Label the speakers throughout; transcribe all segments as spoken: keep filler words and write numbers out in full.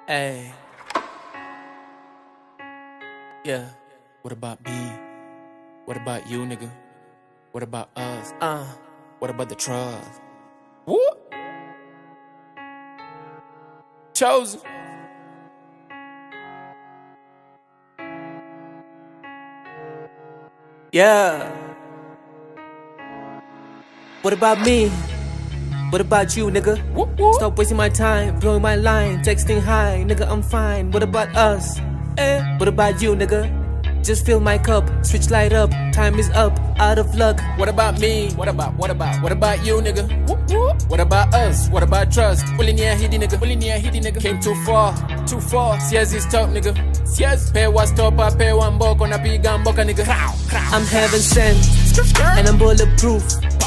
Speaker 1: Hey. Yeah. What about me? What about you, nigga? What about us? Uh. What about the trust? Woo! Chosen. Yeah. What about me? What about you, nigga? Whoop, whoop. Stop wasting my time, blowing my line, texting hi, nigga, I'm fine. What about us? Eh? What about you, nigga? Just fill my cup, switch light up, time is up, out of luck. What about me? What about, what about, what about you, nigga? Whoop, whoop. What about us? What about trust? Ulinia hidi, nigga, ulinia hidi, nigga. Came too far, too far. Siaz is top, nigga. Siaz. Pay was top, I pay one boko, na piga mboka, nigga. I'm heaven sent, and I'm bulletproof.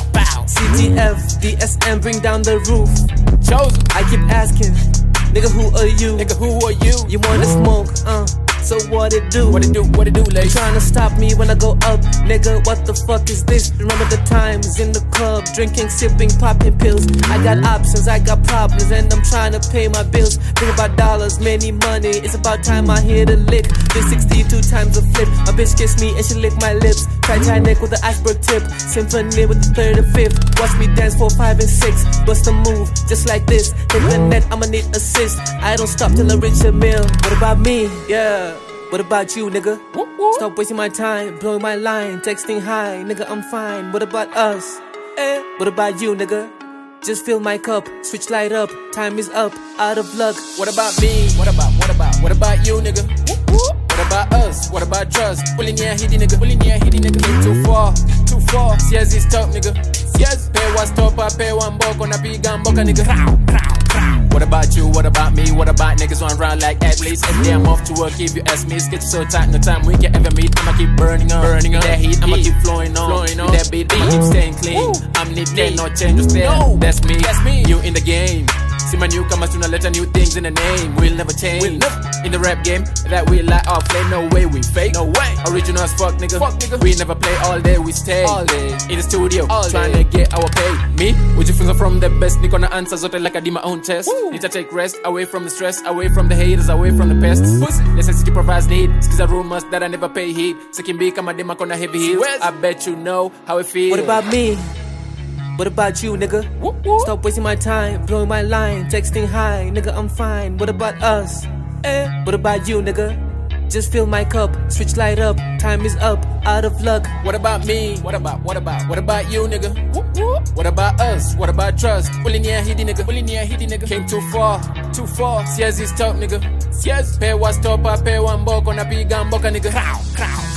Speaker 1: C T F, D S M, bring down the roof. Chosen. I keep asking, nigga, who are you? Nigga, who are you? You wanna smoke, uh, so what it do? What it do, what it do, lady? Trying to stop me when I go up, nigga, what the fuck is this? Remember the times in the club, drinking, sipping, popping pills. I got options, I got problems, and I'm trying to pay my bills. Think about dollars, many money, it's about time I hit a lick. This sixty-two times a flip, a bitch kiss me and she lick my lips. Titanic with the iceberg tip, symphony with the third and fifth. Watch me dance for five and six, bust a move just like this. Hit the net, I'ma need assist. I don't stop till I reach a mill. What about me? Yeah. What about you, nigga? Whoop, whoop. Stop wasting my time, blowing my line, texting hi, nigga, I'm fine. What about us? Eh? What about you, nigga? Just fill my cup, switch light up, time is up, out of luck. What about me? What about, what about, what about you, nigga? Whoop, whoop. What about us? What about trust? Ulinia hidi, nigga, ulinia hidi, nigga. Came too far, too far. Siaz is top, nigga. Siaz. Pay was top, I pay one boko, na piga mboka, nigga. Crow, crow, crow. What about you? What about me? What about niggas run around like athletes? Every day I'm off to work, if you ask me. Sketch so tight, no time we can ever meet. I'ma keep burning on, burning on that heat. I'ma keep flowing on, flowing on. That beat, beat, keep staying clean. Woo. I'm Nick, there no change, just there. No. That's me, that's me. You in the game. See my newcomers do not let new things in the name. We'll never change. We'll never. In the rap game, that we light our flame. No way we fake. No way. Original as fuck, nigga. Fuck, nigga. We never play all day. We stay all day in the studio, all trying day. To get our pay. Me, with your finger from the best. Nick on the answers, zote like I did my own test. Woo. Need to take rest, away from the stress, away from the haters, away from the pests. Pussy. Necessity provides need. Skills are rumors that I never pay heed. Second beat, I'm a dema on a heavy heels. I bet you know how it feels. What about me? What about you, nigga? Whoop, whoop. Stop wasting my time, blowing my line, texting hi, nigga, I'm fine. What about us? Eh? What about you, nigga? Just fill my cup, switch light up, time is up, out of luck. What about me? What about, what about, what about you, nigga? Whoop, whoop. What about us? What about trust? Ulinia hidi, nigga, ulinia hidi, nigga. Came too far, too far. Siaz is top, nigga. Siaz. Pay was top, I pay one boko, na piga mboka, nigga. Crow, crow.